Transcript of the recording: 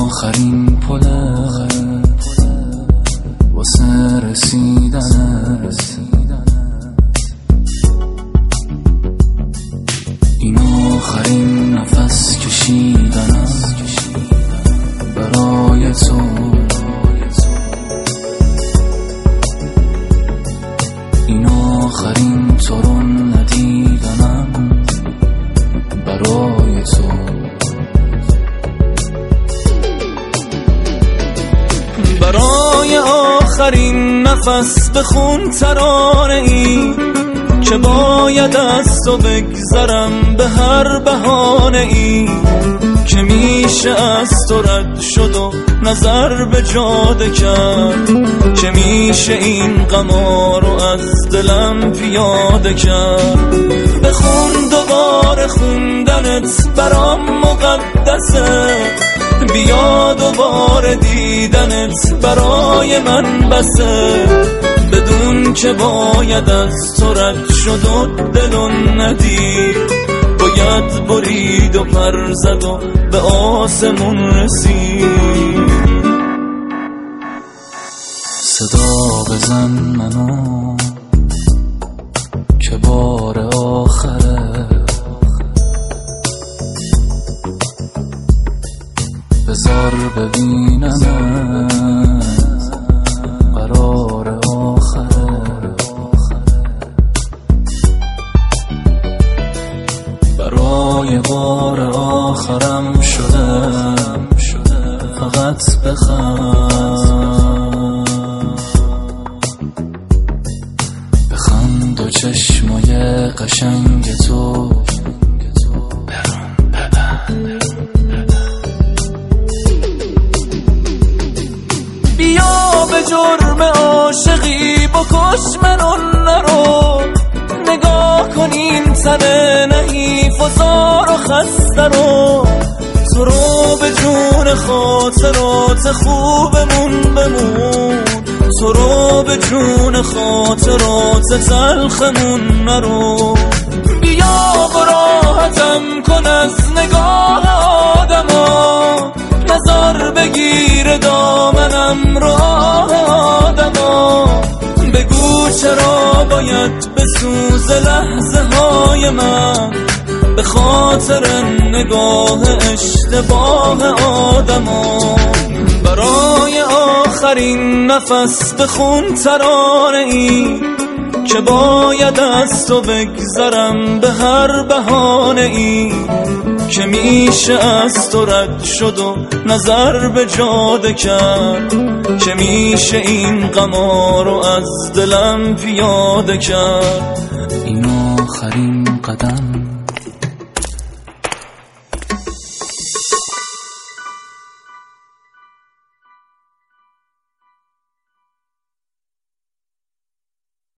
آخرین پله واسه رسیدنت، این آخرین نفس کشیدنم برای تو، این آخرین تو رو ندیدنم برای تو. برای آخرین نفس بخون ترانه ای که باید از تو بگذرم به هر بهانه ای که میشه از تو رد شد و نظر به جاده کرد، که میشه این غما رو از دلم پیاده کرد. بخون دوباره خوندنت برام مقدسه، بیا دوباره دیدنت برای من بسه، بدون که باید از تو رد شد و دلو ندید، باید برید و پر زد و به آسمون رسید. صدا بزن منو که بار آخره، بذار ببینمت قرار آخره، برای بار آخرم شده فقط بخند و چشمای قشنگ تو بیا به جرم عاشقی بکش منو نرو، نگاه کن این تن نحیف و زار و خسته رو، تو رو به جون خاطرات خوبمون بمون، تو رو به جون خاطرات تلخمون نرو. بیا براحتم کن از نگاه آدما، نظر بگیر دامنم رو آدما، بگو چرا باید بسوز لحظه های من به خاطر نگاه اشتباه آدما. برای آخرین نفس بخون ترانه ای که باید از تو بگذرم به هر بهانه ای که میشه از تو رد شد و نظر به جاده کرد، که میشه این غما رو از دلم پیاده کرد. این آخرین قدم